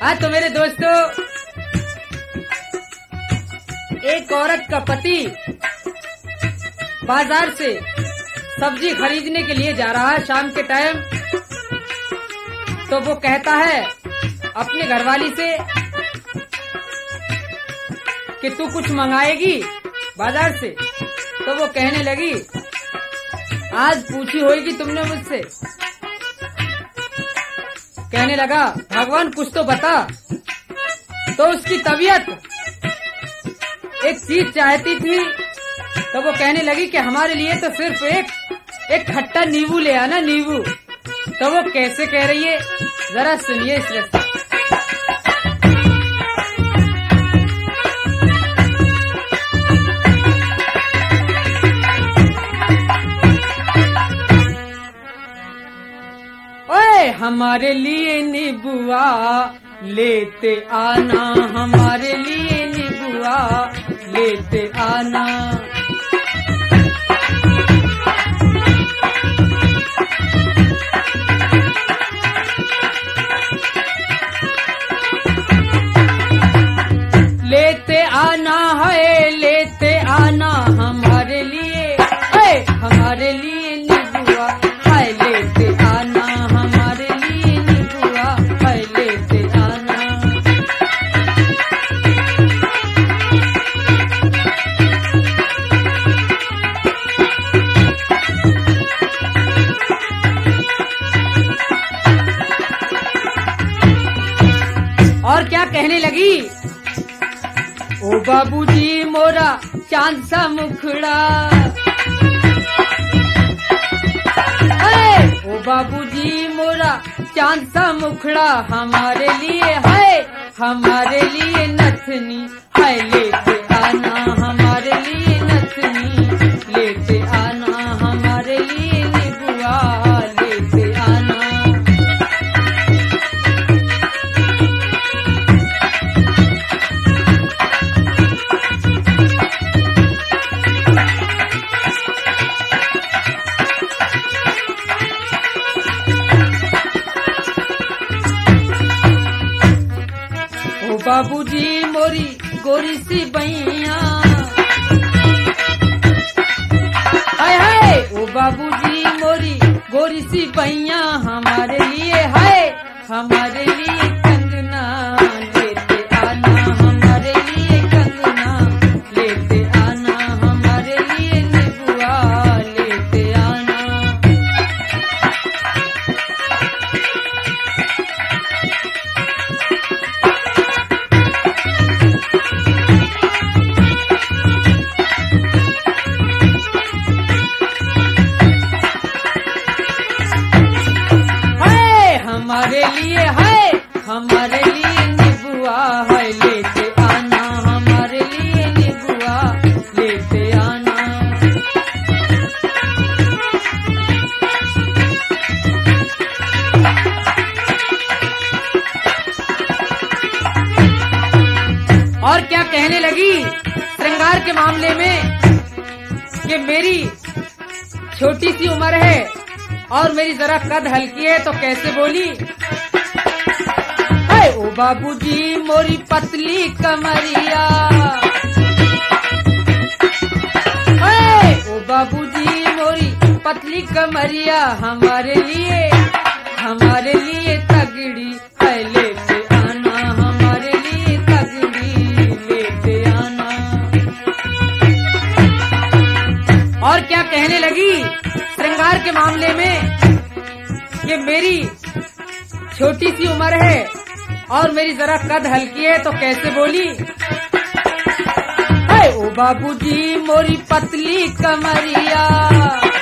हाँ तो मेरे दोस्तों, एक औरत का पति बाजार से सब्जी खरीदने के लिए जा रहा है शाम के टाइम। तो वो कहता है अपने घरवाली से कि तू कुछ मंगाएगी बाजार से। तो वो कहने लगी, आज पूछी होगी तुमने मुझसे। कहने लगा, भगवान कुछ तो बता। तो उसकी तबीयत एक चीज चाहती थी। तो वो कहने लगी कि हमारे लिए तो सिर्फ एक खट्टा नींबू ले आना, नींबू। तो वो कैसे कह रही है, जरा सुनिए इस रस्ते। ओए हमारे लिए नींबुआ लेते आना, हमारे लिए नींबुआ लेते आना। लेते आना है, लेते आना हमारे लिए, हमारे लिए नींबुआ है, लेते आना हमारे लिए नींबुआ है, लेते आना। और क्या कहने लगी, ओ बाबूजी मोरा चांद सा मुखड़ा, ओ बाबूजी मोरा चांद सा मुखड़ा हमारे लिए है, हमारे लिए नथनी है, लेते आना हमारे लिए नथनी, लेते आना हमारे लिए नींबुआ लेते आना। बाबूजी मोरी गोरी सी बैया, हाय हाय, ओ बाबूजी मोरी गोरी सी बैया हमारे लिए है, हमारे लिए कंगना लेते आना, हमारे लिए कंगना लेते आना, हमारे लिए नींबुआ लेते आना। हमारे लिए है, हमारे लिए नींबुआ है, लेते आना हमारे लिए नींबुआ लेते आना। और क्या कहने लगी श्रृंगार के मामले में कि मेरी छोटी सी उम्र है और मेरी जरा कद हल्की है। तो कैसे बोली, ओ बाबूजी मोरी पतली कमरिया, ओ बाबूजी मोरी पतली कमरिया हमारे लिए तगड़ी है, लेते आना हमारे लिए तगड़ी लेते आना। और क्या कहने लगी श्रृंगार के मामले में कि मेरी छोटी सी उम्र है और मेरी जरा कद हल्की है। तो कैसे बोली, ओ बाबूजी मोरी पतली कमरिया,